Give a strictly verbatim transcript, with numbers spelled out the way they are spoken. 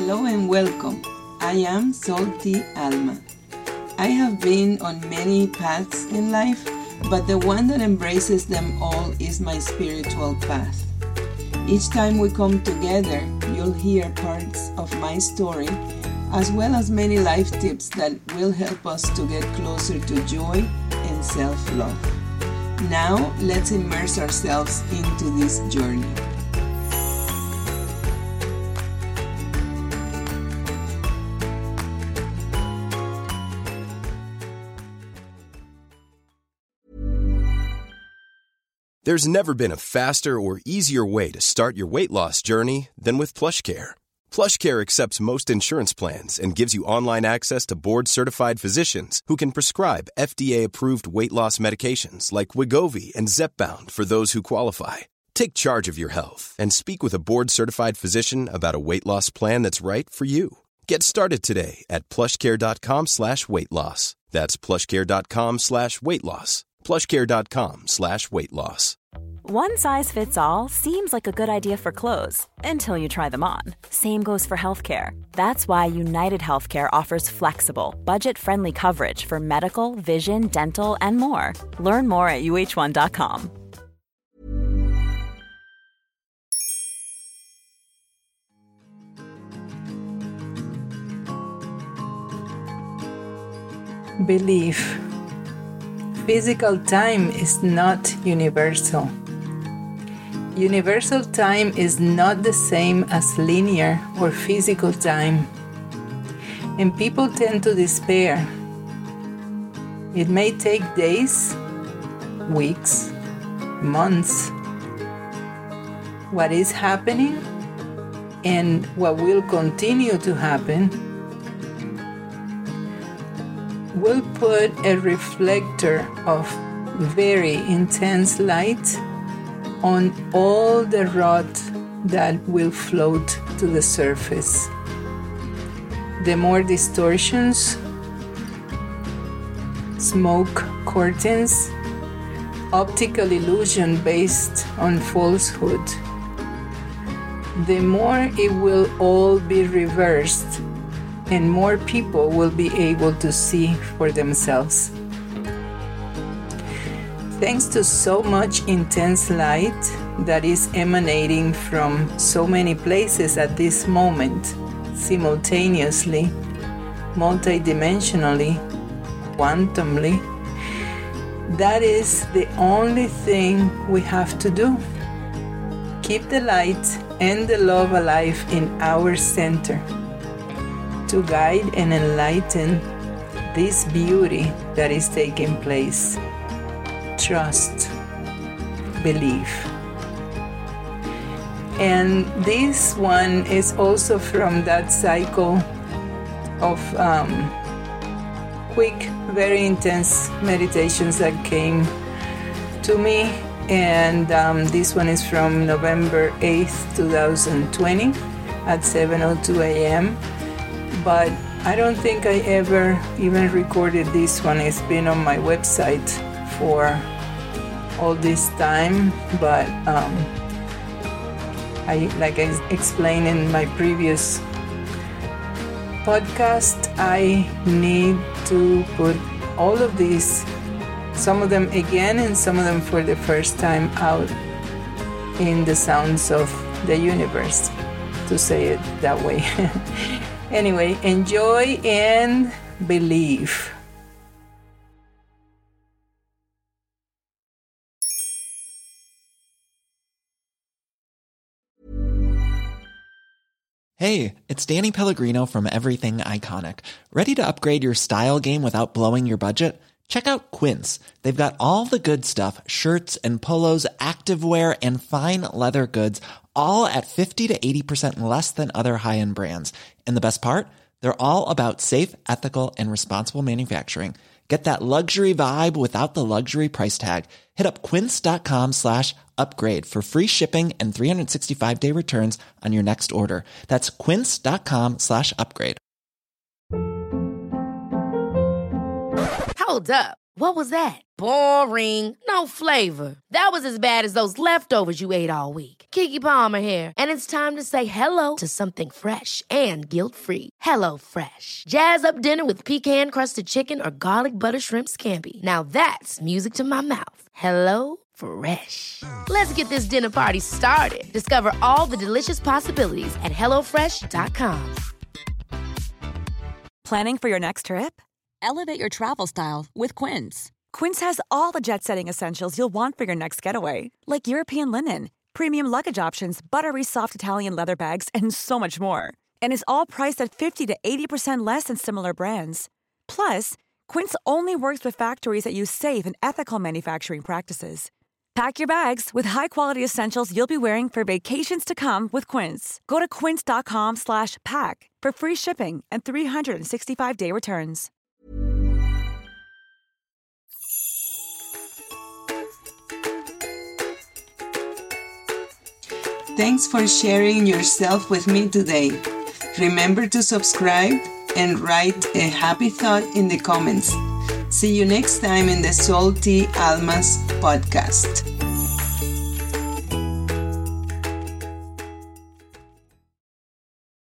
Hello and welcome. I am Salty Alma. I have been on many paths in life, but the one that embraces them all is my spiritual path. Each time we come together, you'll hear parts of my story, as well as many life tips that will help us to get closer to joy and self-love. Now, let's immerse ourselves into this journey. There's never been a faster or easier way to start your weight loss journey than with PlushCare. PlushCare accepts most insurance plans and gives you online access to board-certified physicians who can prescribe F D A-approved weight loss medications like Wegovy and Zepbound for those who qualify. Take charge of your health and speak with a board-certified physician about a weight loss plan that's right for you. Get started today at plushcare.com slash weight loss. That's plushcare.com slash weight loss. plushcare.com slash weight loss. One size fits all seems like a good idea for clothes until you try them on. Same goes for healthcare. That's why United Healthcare offers flexible, budget-friendly coverage for medical, vision, dental, and more. Learn more at U H one dot com. Belief. Physical time is not universal. Universal time is not the same as linear or physical time, and people tend to despair. It may take days, weeks, months. What is happening and what will continue to happen will put a reflector of very intense light on all the rot that will float to the surface. The more distortions, smoke curtains, optical illusion based on falsehood, the more it will all be reversed and more people will be able to see for themselves. Thanks to so much intense light that is emanating from so many places at this moment, simultaneously, multidimensionally, quantumly, that is the only thing we have to do. Keep the light and the love alive in our center to guide and enlighten this beauty that is taking place. Trust, believe. And this one is also from that cycle of um, quick, very intense meditations that came to me. And um, this one is from November eighth, twenty twenty at seven oh two a.m. But I don't think I ever even recorded this one. It's been on my website for all this time, but um, I, like I explained in my previous podcast, I need to put all of these, some of them again and some of them for the first time, out in the sounds of the universe, to say it that way. Anyway, enjoy and believe. Hey, it's Danny Pellegrino from Everything Iconic. Ready to upgrade your style game without blowing your budget? Check out Quince. They've got all the good stuff, shirts and polos, activewear, and fine leather goods, all at fifty to eighty percent less than other high-end brands. And the best part? They're all about safe, ethical, and responsible manufacturing. Get that luxury vibe without the luxury price tag. Hit up quince.com slash upgrade for free shipping and three sixty-five day returns on your next order. That's quince.com slash upgrade. Hold up. What was that? Boring. No flavor. That was as bad as those leftovers you ate all week. Keke Palmer here, and it's time to say hello to something fresh and guilt-free. Hello Fresh. Jazz up dinner with pecan-crusted chicken or garlic butter shrimp scampi. Now that's music to my mouth. Hello Fresh. Let's get this dinner party started. Discover all the delicious possibilities at hello fresh dot com. Planning for your next trip? Elevate your travel style with Quince. Quince has all the jet-setting essentials you'll want for your next getaway, like European linen, premium luggage options, buttery soft Italian leather bags, and so much more. And is all priced at fifty to eighty percent less than similar brands. Plus, Quince only works with factories that use safe and ethical manufacturing practices. Pack your bags with high-quality essentials you'll be wearing for vacations to come with Quince. Go to quince.com slash pack for free shipping and three sixty-five day returns. Thanks for sharing yourself with me today. Remember to subscribe and write a happy thought in the comments. See you next time in the Salty Almas podcast.